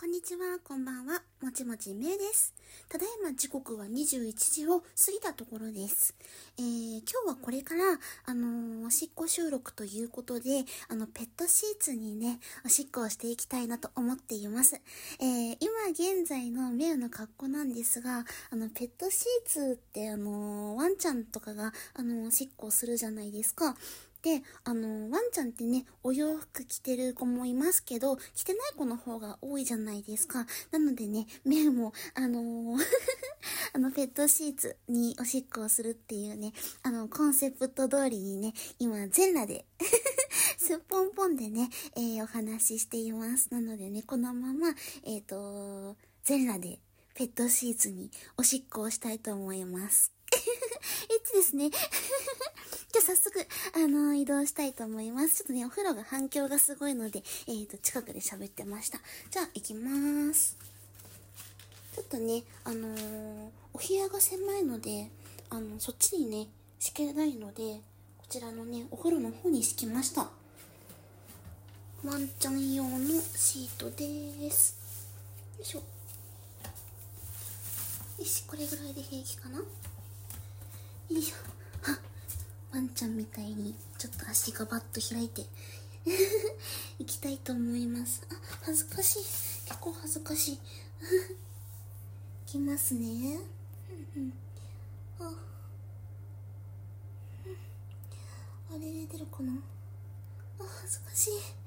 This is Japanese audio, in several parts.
こんにちは、こんばんは、もちもちめいです。ただいま時刻は21時を過ぎたところです。今日はこれから、おしっこ収録ということで、ペットシーツにね、おしっこをしていきたいなと思っています。今現在のめいの格好なんですが、ペットシーツって、ワンちゃんとかが、おしっこをするじゃないですか。で、ワンちゃんってね、お洋服着てる子もいますけど、着てない子の方が多いじゃないですか。なのでね、メイも、ペットシーツにおしっこをするっていうね、コンセプト通りにね、今、全裸で、すっぽんぽんでね、お話ししています。なのでね、このまま、全裸で、ペットシーツにおしっこをしたいと思います。ですね。じゃあ早速、移動したいと思います。ちょっとね、お風呂が反響がすごいので、近くで喋ってました。じゃあ、行きまーす。ちょっとね、お部屋が狭いので、そっちにね、敷けないので、こちらのね、お風呂の方に敷きました。ワンちゃん用のシートでーす。よいしょ。よし、これぐらいで平気かな？よいしょ。ワンちゃんみたいにちょっと足がバッと開いて行きたいと思います。恥ずかしい。結構恥ずかしい。いきますね。あれ出るかな。恥ずかしい。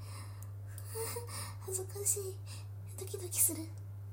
恥ずかしい。ドキドキする。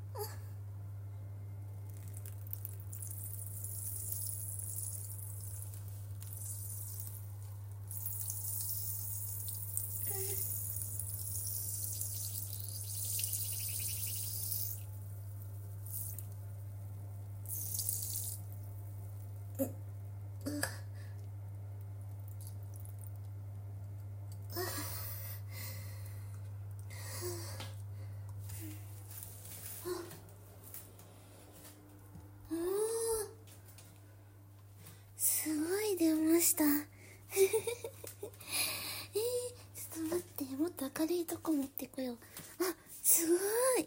すごい出ました。ちょっと待って、もっと明るいとこ持ってこよう。すごい。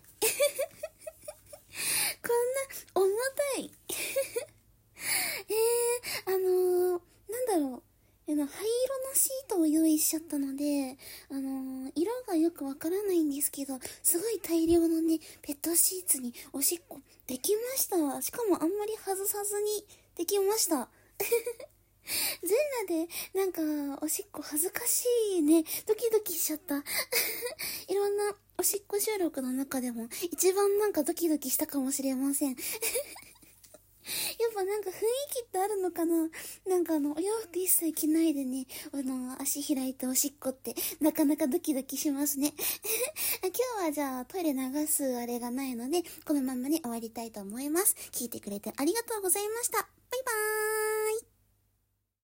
こんな重たい。なんだろう。灰色のシートを用意しちゃったので、色がよくわからないんですけど、すごい大量のね、ペットシーツにおしっこできました。しかもあんまり外さずにできました。全裸で、なんか、おしっこ恥ずかしいね。ドキドキしちゃった。いろんなおしっこ収録の中でも、一番なんかドキドキしたかもしれません。やっぱなんか雰囲気ってあるのかな。なんかお洋服一切着ないでね、足開いておしっこって、なかなかドキドキしますね。今日はじゃあトイレ流すあれがないので、このままね終わりたいと思います。聞いてくれてありがとうございました。バイバーイ。